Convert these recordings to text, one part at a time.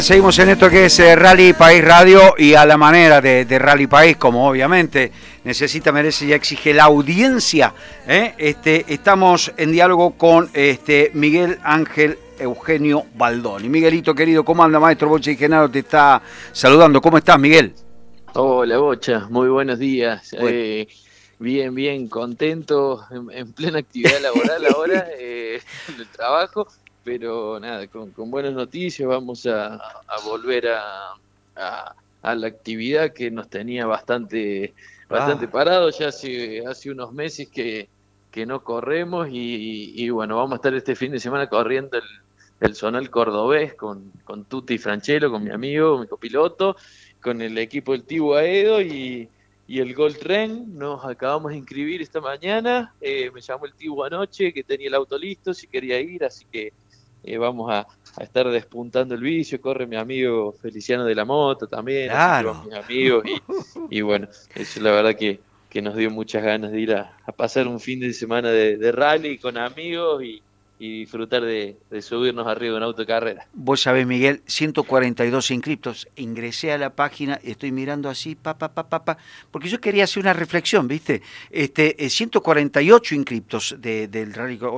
Seguimos en esto que es Rally País Radio y a la manera de Rally País, como obviamente necesita, merece y exige la audiencia. Estamos en diálogo con Miguel Ángel Eugenio Baldoni. Miguelito querido, ¿cómo anda, maestro? Bocha y Genaro te está saludando. ¿Cómo estás, Miguel? Hola, Bocha, muy buenos días. Bueno. Bien, contento, en plena actividad laboral ahora, en el trabajo, pero nada, con buenas noticias vamos a volver a la actividad que nos tenía bastante parado. Ya hace unos meses que no corremos y bueno, vamos a estar este fin de semana corriendo el Zonal Cordobés con Tuti Franchelo, con mi amigo, mi copiloto, con el equipo del Tibu Aedo y el Gold Tren. Nos acabamos de inscribir esta mañana. Me llamó el Tibu anoche que tenía el auto listo, si quería ir, así que vamos a estar despuntando el vicio. Corre mi amigo Feliciano de la Moto también, así que van Claro. mis amigos y bueno, eso la verdad que nos dio muchas ganas de ir a pasar un fin de semana de rally con amigos y disfrutar de subirnos arriba de un auto de carrera. Vos sabés, Miguel, 142 inscriptos. Ingresé a la página, estoy mirando así, porque yo quería hacer una reflexión, ¿viste? 148 inscriptos del rally, o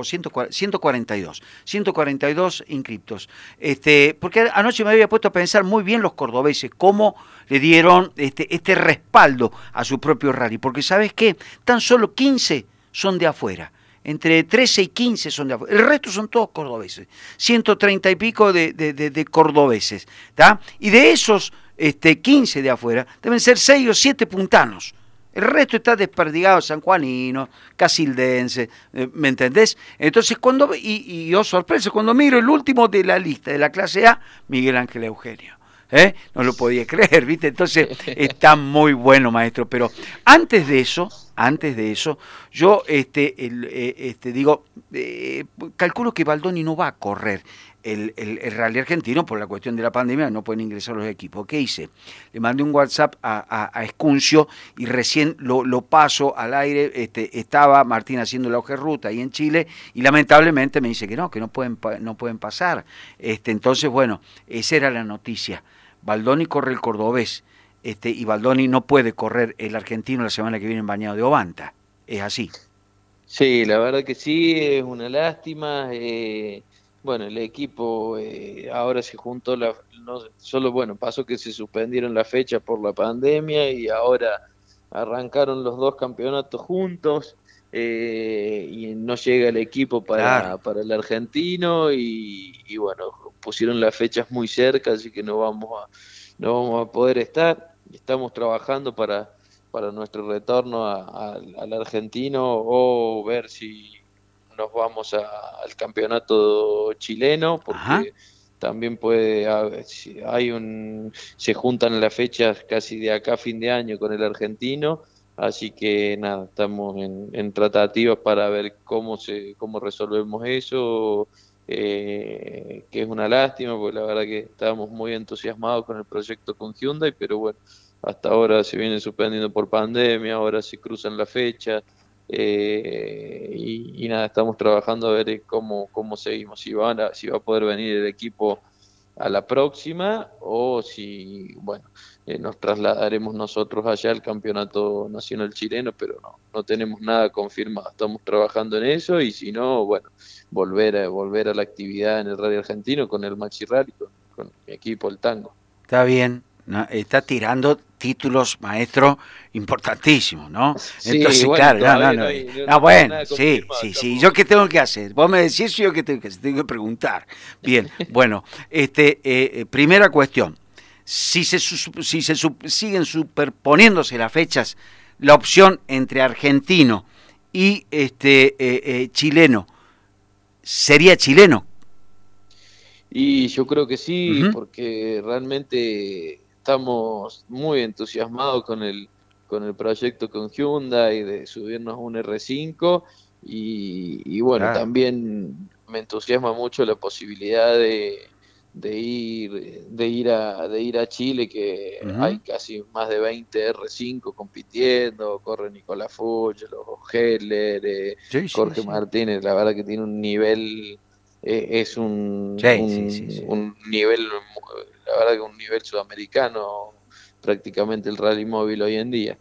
142 inscriptos. Porque anoche me había puesto a pensar muy bien los cordobeses, cómo le dieron este respaldo a su propio rally. Porque, ¿sabés qué? Tan solo 15 son de afuera. Entre 13 y 15 son de afuera. El resto son todos cordobeses. 130 y pico de cordobeses. ¿Tá? Y de esos 15 de afuera, deben ser 6 o 7 puntanos. El resto está desperdigado, sanjuanino, casildense, ¿me entendés? Entonces, y oh sorpresa, cuando miro el último de la lista de la clase A, Miguel Ángel Eugenio. No lo podía creer, ¿viste? Entonces, está muy bueno, maestro. Pero antes de eso, yo digo, calculo que Baldoni no va a correr el rally argentino por la cuestión de la pandemia, no pueden ingresar los equipos. ¿Qué hice? Le mandé un WhatsApp a Escuncio y recién lo paso al aire. Estaba Martín haciendo la hoja de ruta ahí en Chile y lamentablemente me dice que no pueden pasar. Entonces, bueno, esa era la noticia. Baldoni corre el cordobés, y Baldoni no puede correr el argentino la semana que viene en Bañado de Obanta. Es así. Sí, la verdad que sí, es una lástima. Bueno, el equipo ahora se juntó, no, solo bueno, pasó que se suspendieron las fechas por la pandemia y ahora arrancaron los dos campeonatos juntos y no llega el equipo Claro. para el argentino y bueno, pusieron las fechas muy cerca, así que no vamos a poder estar. Estamos trabajando para nuestro retorno al argentino o ver si nos vamos al campeonato chileno, Ajá. porque también si se juntan las fechas casi de acá a fin de año con el argentino, así que nada, estamos en tratativas para ver cómo resolvemos eso, que es una lástima, porque la verdad que estábamos muy entusiasmados con el proyecto con Hyundai, pero bueno, hasta ahora se viene suspendiendo por pandemia, ahora se cruzan las fechas y nada, estamos trabajando a ver cómo seguimos, si va a poder venir el equipo a la próxima o si, bueno, nos trasladaremos nosotros allá al Campeonato Nacional Chileno, pero no tenemos nada confirmado, estamos trabajando en eso y si no, bueno, volver a la actividad en el Rally Argentino con el Maxi Rally, con mi equipo, el Tango. Está bien. ¿No? Está tirando títulos, maestro, importantísimos, ¿no? Sí, Entonces, bueno, claro, todavía no, no está bueno, nada sí, confirmado, sí. estamos. ¿Yo qué tengo que hacer? Vos me decís, yo qué tengo que hacer, tengo que preguntar. Bien, bueno, primera cuestión. Si siguen superponiéndose las fechas, la opción entre argentino y chileno, ¿sería chileno? Y yo creo que sí, Uh-huh. porque realmente estamos muy entusiasmados con el proyecto con Hyundai de subirnos a un R5 y bueno, Claro. también me entusiasma mucho la posibilidad de ir a Chile, que hay Uh-huh. casi más de 20 R5 compitiendo, corre Nicolás Fuchs, los Heller, Sí, sí, Jorge sí. Martínez, la verdad que tiene un nivel es Sí, sí, sí, sí. un nivel la verdad que un nivel sudamericano prácticamente el rally móvil hoy en día.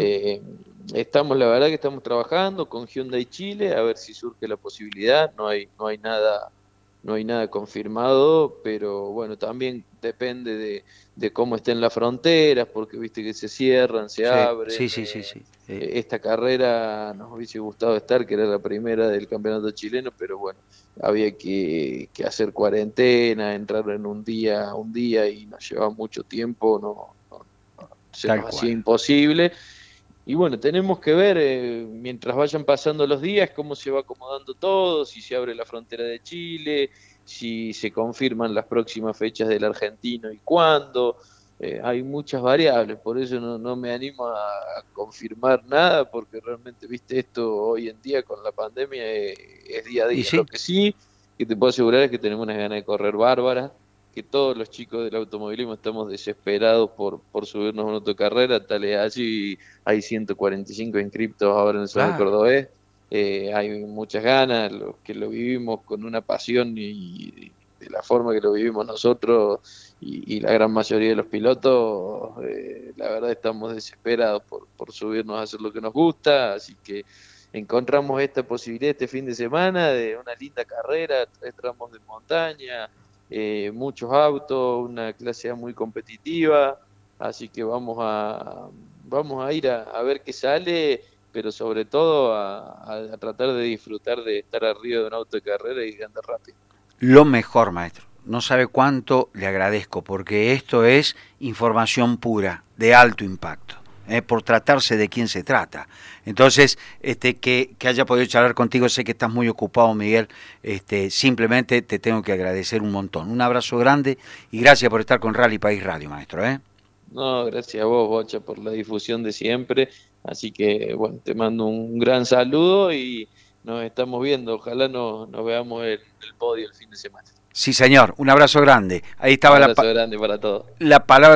La verdad que estamos trabajando con Hyundai Chile a ver si surge la posibilidad. No hay nada confirmado, pero bueno, también depende de cómo estén las fronteras, porque viste que se cierran, se Sí, abren. sí, sí, sí, sí. Esta carrera nos hubiese gustado estar, que era la primera del campeonato chileno, pero bueno, había que hacer cuarentena, entrar en un día y nos llevaba mucho tiempo, se Tal nos hacía cual. imposible. Y bueno, tenemos que ver, mientras vayan pasando los días, cómo se va acomodando todo, si se abre la frontera de Chile, si se confirman las próximas fechas del argentino y cuándo. Hay muchas variables, por eso no me animo a confirmar nada, porque realmente, viste, esto hoy en día con la pandemia es día a Y día. Lo sí, que sí, que te puedo asegurar es que tenemos unas ganas de correr bárbaras, que todos los chicos del automovilismo estamos desesperados por subirnos a una autocarrera, tal es así. Hay 145 inscriptos ahora en el Zonal claro. Cordobés. Hay muchas ganas, los que lo vivimos con una pasión y de la forma que lo vivimos nosotros y la gran mayoría de los pilotos, la verdad estamos desesperados por subirnos a hacer lo que nos gusta, así que encontramos esta posibilidad este fin de semana de una linda carrera, 3 tramos de montaña, muchos autos, una clase A muy competitiva, así que vamos a ir a ver qué sale, pero sobre todo a tratar de disfrutar de estar arriba de un auto de carrera y de andar rápido. Lo mejor, maestro. No sabe cuánto le agradezco, porque esto es información pura, de alto impacto, por tratarse de quién se trata. Entonces, que haya podido charlar contigo, sé que estás muy ocupado, Miguel, simplemente te tengo que agradecer un montón. Un abrazo grande y gracias por estar con Rally País Radio, maestro. No, gracias a vos, Bocha, por la difusión de siempre. Así que, bueno, te mando un gran saludo y nos estamos viendo. Ojalá nos veamos en el podio el fin de semana. Sí, señor, un abrazo grande. Ahí estaba Abrazo grande para todos. la palabra